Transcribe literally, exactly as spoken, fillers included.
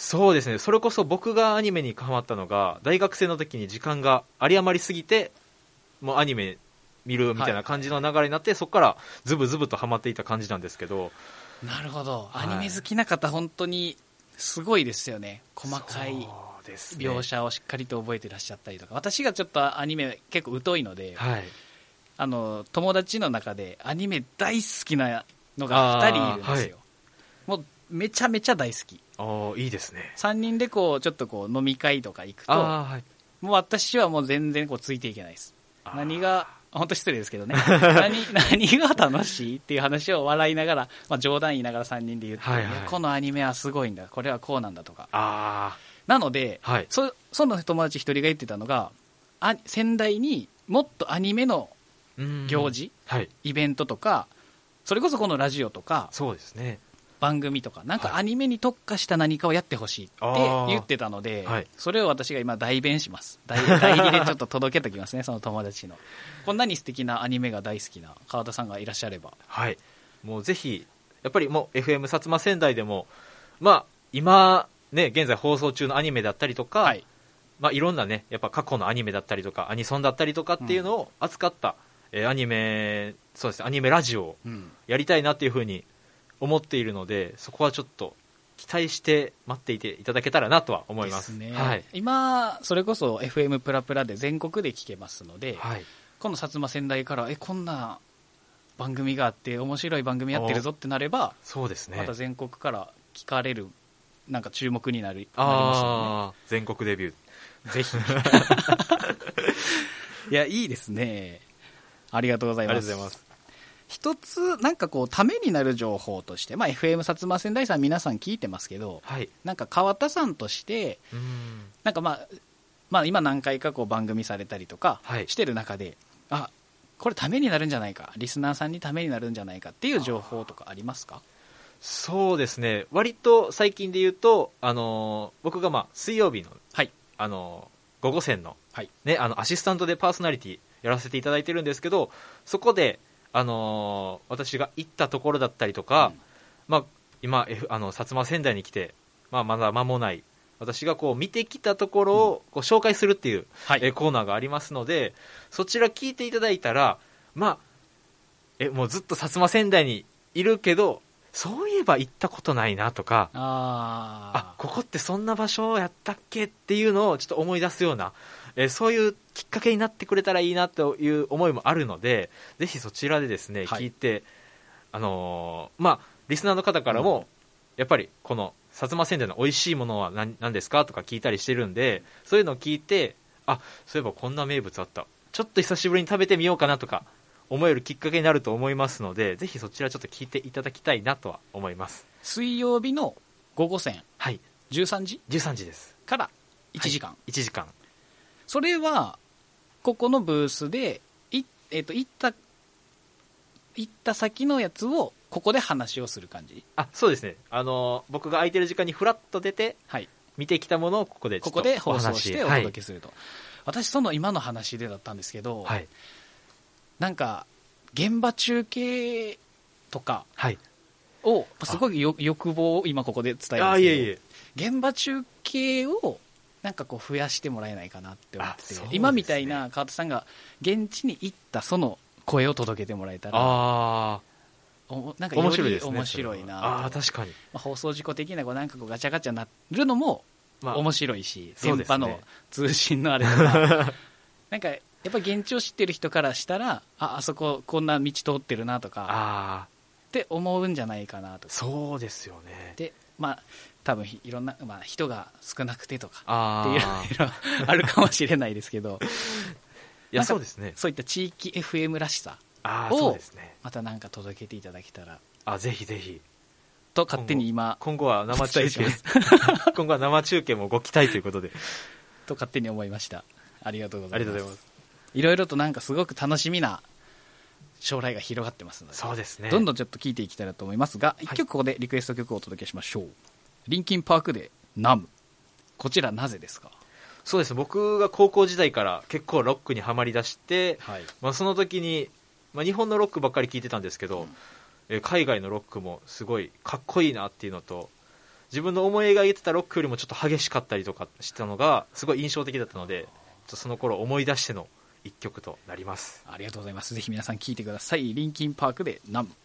そうですね、それこそ僕がアニメにハマったのが大学生の時に時間が有り余りすぎてもうアニメ見るみたいな感じの流れになって、はい、そこからズブズブとハマっていた感じなんですけど。 なるほど、 はい、 アニメ好きな方本当にすごいですよね。細かい描写をしっかりと覚えてらっしゃったりとか、私がちょっとアニメ結構疎いので、はい、あの友達の中でアニメ大好きなのがふたりいるんですよ、はい、もうめちゃめちゃ大好き。 あ、いいですね。 さんにんでこうちょっとこう飲み会とか行くと、はい、もう私はもう全然こうついていけないです。何が本当失礼ですけどね何, 何が楽しいっていう話を笑いながら、まあ、冗談言いながらさんにんで言って、はいはい、このアニメはすごいんだ、これはこうなんだとか。あなので、はい、そ, その友達一人が言ってたのが、あ仙台にもっとアニメの行事、はい、イベントとか、それこそこのラジオとか、そうですね、番組とかなんかアニメに特化した何かをやってほしいって言ってたので、はい、それを私が今代弁します。 代, 代理でちょっと届けておきますねその友達の。こんなに素敵なアニメが大好きな川田さんがいらっしゃれば、はい、 もうぜひやっぱりもう エフエム 薩摩仙台でも、まあ、今ね現在放送中のアニメだったりとか、はい、まあ、いろんなねやっぱ過去のアニメだったりとかアニソンだったりとかっていうのを扱った、うんえー、アニメそうですねアニメラジオをやりたいなっていうふうに思っているので、そこはちょっと期待して待っていていただけたらなとは思います。 ですね、 はい、 今それこそ エフエム プラプラで全国で聞けますので、はい、この薩摩仙台からえこんな番組があって面白い番組やってるぞってなれば、そうですね、また全国から聞かれるなんか注目になるなりますよね。 全国デビューぜひいやいいですね。ありがとうございます。 ありがとうございます。 一つなんかこうためになる情報として、まあ、エフエム 薩摩仙台さん皆さん聞いてますけど、はい、なんか川田さんとしてうんなんか、まあ、まあ今何回かこう番組されたりとかしてる中で、はい、あこれためになるんじゃないか、リスナーさんにためになるんじゃないかっていう情報とかありますか？ そうですね、割と最近で言うと、あのー、僕がまあ水曜日の、はいあのー、午後戦の、はいね、あのアシスタントでパーソナリティやらせていただいてるんですけど、そこであのー、私が行ったところだったりとか、うんまあ、今、F、あの薩摩仙台に来て、まあ、まだ間もない私がこう見てきたところをこう紹介するっていう、はいえコーナーがありますので、そちら聞いていただいたら、まあ、えもうずっと薩摩仙台にいるけどそういえば行ったことないなとか、ああここってそんな場所やったっけっていうのをちょっと思い出すような、えー、そういうきっかけになってくれたらいいなという思いもあるので、ぜひそちらでですね、はい、聞いて、あのー、まあリスナーの方からも、うん、やっぱりこの薩摩仙台の美味しいものは 何, 何ですかとか聞いたりしてるんで、そういうのを聞いて、あそういえばこんな名物あった、ちょっと久しぶりに食べてみようかなとか思えるきっかけになると思いますので、ぜひそちらちょっと聞いていただきたいなとは思います。 水曜日の午後戦、はい、じゅうさんじじゅうさんじですからいちじかん、はい、 いちじかん、 それはここのブースでい、えー、と行った行った先のやつをここで話をする感じ？ あそうですね、あの僕が空いてる時間にフラッと出て、はい、見てきたものをここでちょっとここで放送してお届けすると、はい、私その今の話でだったんですけど、はい、なんか現場中継とかをすごいよ欲望を今ここで伝えるんですけど、あいえいえ、現場中継をなんかこう増やしてもらえないかなって思ってて、ね、今みたいな川田さんが現地に行ったその声を届けてもらえたら、あおなんかより面白いな。 あ確かに、 まあ、放送事故的なこうなんかこうガチャガチャなるのも面白いし、まあ、電波の通信のあれとかなんかやっぱり現地を知ってる人からしたら あ, あそここんな道通ってるなとかあって思うんじゃないかなとか。 そうですよね。 でまあ多分いろんな、まあ、人が少なくてとかっていうのあるかもしれないですけどいやそうですね、 そういった地域 エフエム らしさをまたなんか届けていただけたら、 あぜひぜひと勝手に今今後は生中継今後は生中継もご期待ということでと勝手に思いました。ありがとうございます。 ありがとうございます。 いろいろとなんかすごく楽しみな将来が広がってますので、 そうですね、 どんどんちょっと聞いていきたいなと思いますが、はい、いっきょくここでリクエスト曲をお届けしましょう。リンキンパークでナム、こちらなぜですか？ そうです、僕が高校時代から結構ロックにはまりだして、はいまあ、その時に、まあ、日本のロックばっかり聴いてたんですけど、うん、え海外のロックもすごいかっこいいなっていうのと、 自分の思い描いてたロックよりもちょっと激しかったりとかしたのがすごい印象的だったので、ちょっとその頃思い出しての一曲となります。 ありがとうございます。ぜひ皆さん聴いてください。リンキンパークでナム。